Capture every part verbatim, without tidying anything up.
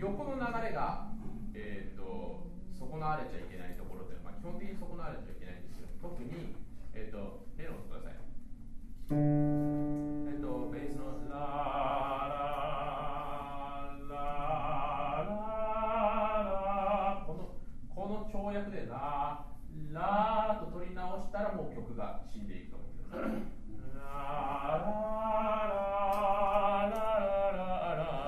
横の流れが、えー、と損なわれちゃいけないところというのは、まあ、基本的に損なわれちゃいけないんですけど、特に、えー、と例の音ください。えー、とベースのラララララ、このこの跳躍でララーと取り直したらもう曲が死んでいくと思うんですよね。ララララララ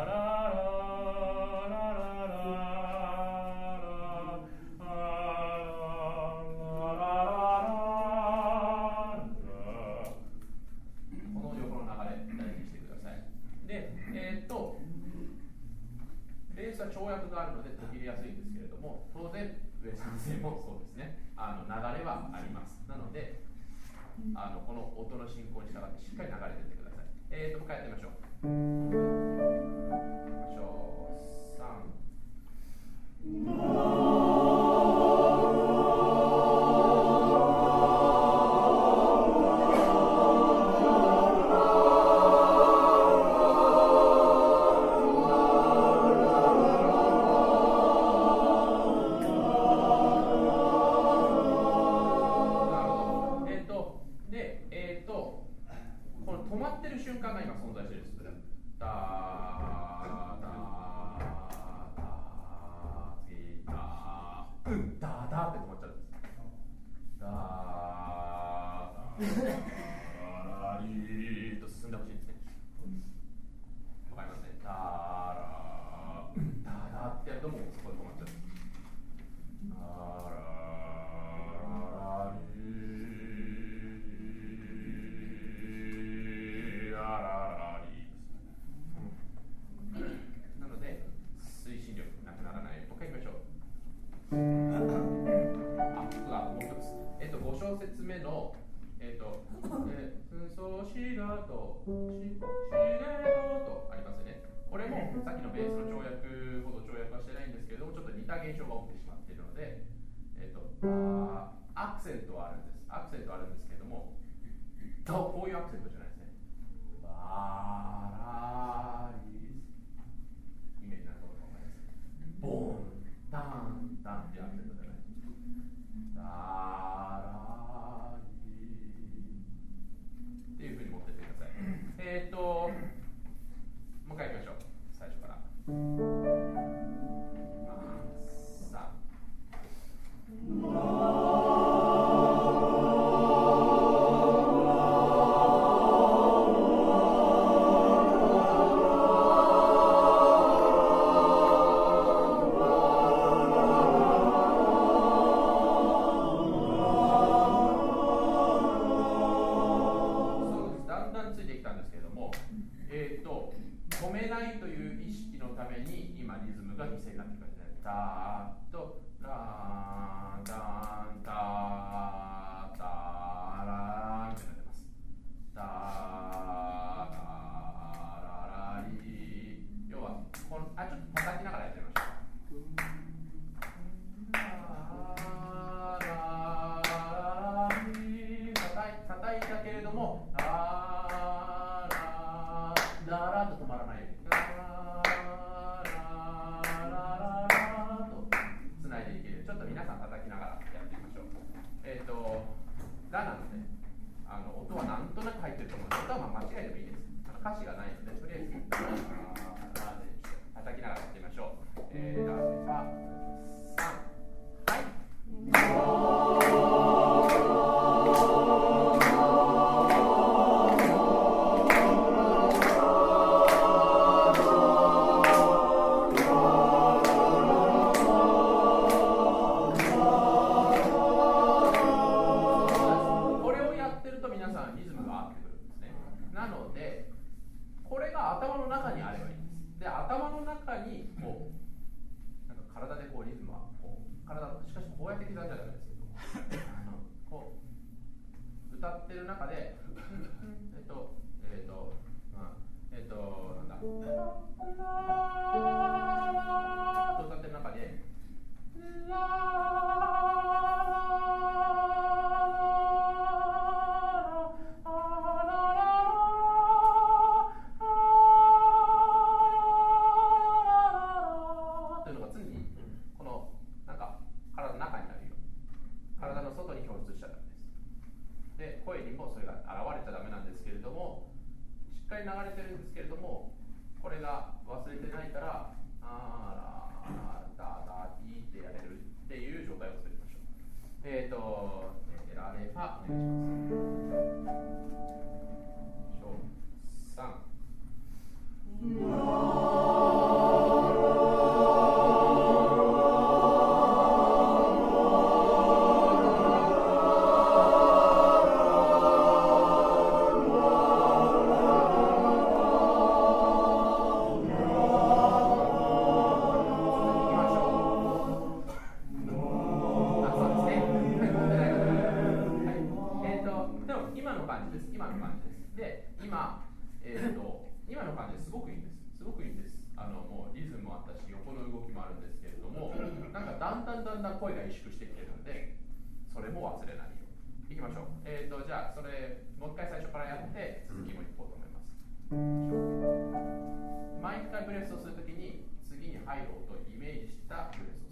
跳躍があるので途切れやすいんですけれども、当然上先生もそうですね、あの流れはあります。なのであのこの音の進行に従ってしっかり流れていってください。えーともう一回やってみましょう。いきましょう。さんさっきのベースの跳躍ほど跳躍はしてないんですけれども、ちょっと似た現象が起きてしまっているので、えーと、あアクセントはあるんです。アクセントはあるんですけれども、こういうアクセントじゃないですね。バラリイメージなるところが分かります。ボーン、タン、タンっていうアクセントじゃない。バラリっていうふうに持ってってください。えっ、ー、と、もう一回いきましょう。最初から。さあ。 っかり流れてるんですけれども、これが忘れてないからあーらーだだーってやれるっていう状態を作りましょう。えっ、ー、とラレファお願いします。さん声が萎縮してきてるので、それも忘れないようにいきましょう。えーと、じゃあそれもう一回最初からやって続きもいこうと思います。毎回ブレスをするときに次に入る音をイメージしたブレス